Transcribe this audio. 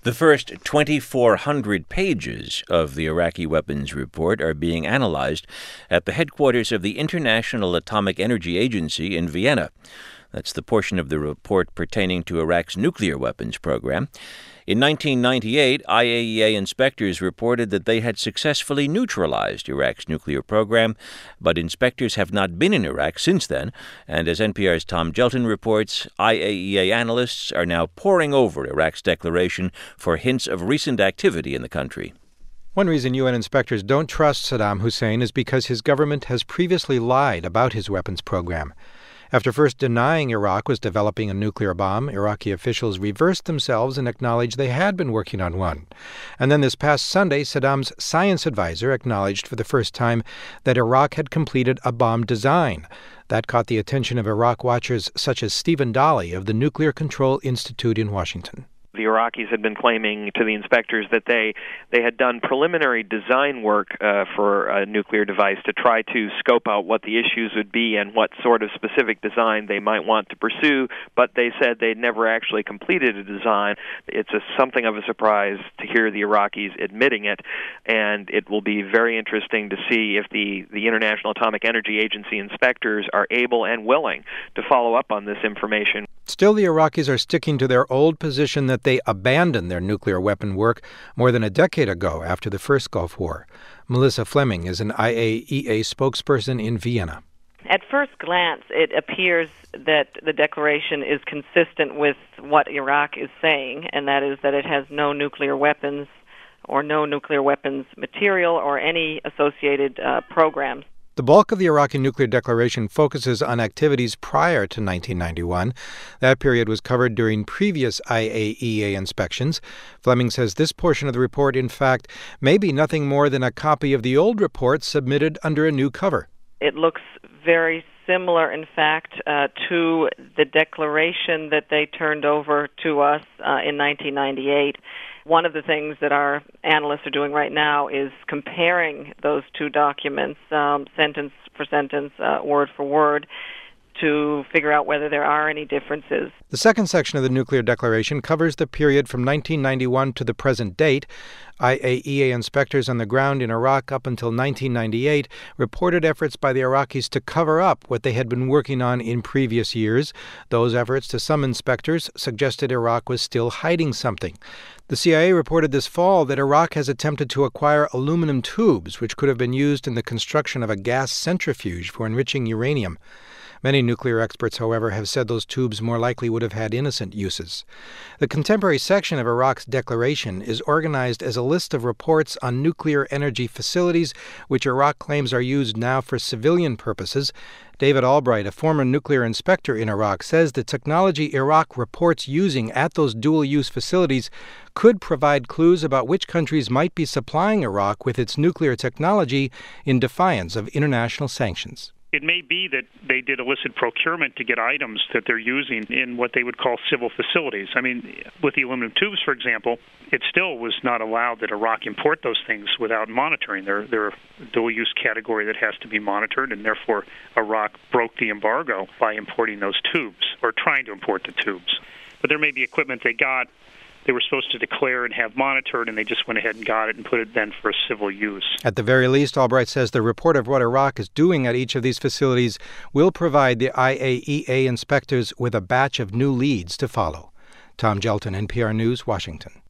The first 2,400 pages of the Iraqi weapons report are being analyzed at the headquarters of the International Atomic Energy Agency in Vienna. That's the portion of the report pertaining to Iraq's nuclear weapons program. In 1998, IAEA inspectors reported that they had successfully neutralized Iraq's nuclear program, but inspectors have not been in Iraq since then, and as NPR's Tom Gelton reports, IAEA analysts are now poring over Iraq's declaration for hints of recent activity in the country. One reason UN inspectors don't trust Saddam Hussein is because his government has previously lied about his weapons program. After first denying Iraq was developing a nuclear bomb, Iraqi officials reversed themselves and acknowledged they had been working on one. And then this past Sunday, Saddam's science advisor acknowledged for the first time that Iraq had completed a bomb design. That caught the attention of Iraq watchers such as Stephen Dawley of the Nuclear Control Institute in Washington. The Iraqis had been claiming to the inspectors that they had done preliminary design work for a nuclear device to try to scope out what the issues would be and what sort of specific design they might want to pursue, but they said they'd never actually completed a design. It's something of a surprise to hear the Iraqis admitting it, and it will be very interesting to see if the International Atomic Energy Agency inspectors are able and willing to follow up on this information. Still, the Iraqis are sticking to their old position that they abandoned their nuclear weapon work more than a decade ago after the first Gulf War. Melissa Fleming is an IAEA spokesperson in Vienna. At first glance, it appears that the declaration is consistent with what Iraq is saying, and that is that it has no nuclear weapons or no nuclear weapons material or any associated programs. The bulk of the Iraqi nuclear declaration focuses on activities prior to 1991. That period was covered during previous IAEA inspections. Fleming says this portion of the report, in fact, may be nothing more than a copy of the old report submitted under a new cover. It looks very similar, in fact, to the declaration that they turned over to us in 1998. One of the things that our analysts are doing right now is comparing those two documents, sentence for sentence, word for word, to figure out whether there are any differences. The second section of the nuclear declaration covers the period from 1991 to the present date. IAEA inspectors on the ground in Iraq up until 1998 reported efforts by the Iraqis to cover up what they had been working on in previous years. Those efforts, to some inspectors, suggested Iraq was still hiding something. The CIA reported this fall that Iraq has attempted to acquire aluminum tubes, which could have been used in the construction of a gas centrifuge for enriching uranium. Many nuclear experts, however, have said those tubes more likely would have had innocent uses. The contemporary section of Iraq's declaration is organized as a list of reports on nuclear energy facilities, which Iraq claims are used now for civilian purposes. David Albright, a former nuclear inspector in Iraq, says the technology Iraq reports using at those dual-use facilities could provide clues about which countries might be supplying Iraq with its nuclear technology in defiance of international sanctions. It may be that they did illicit procurement to get items that they're using in what they would call civil facilities. I mean, with the aluminum tubes, for example, it still was not allowed that Iraq import those things without monitoring. They're a dual-use category that has to be monitored, and therefore Iraq broke the embargo by importing those tubes, or trying to import the tubes. But there may be equipment they were supposed to declare and have monitored, and they just went ahead and got it and put it then for civil use. At the very least, Albright says the report of what Iraq is doing at each of these facilities will provide the IAEA inspectors with a batch of new leads to follow. Tom Gelton, NPR News, Washington.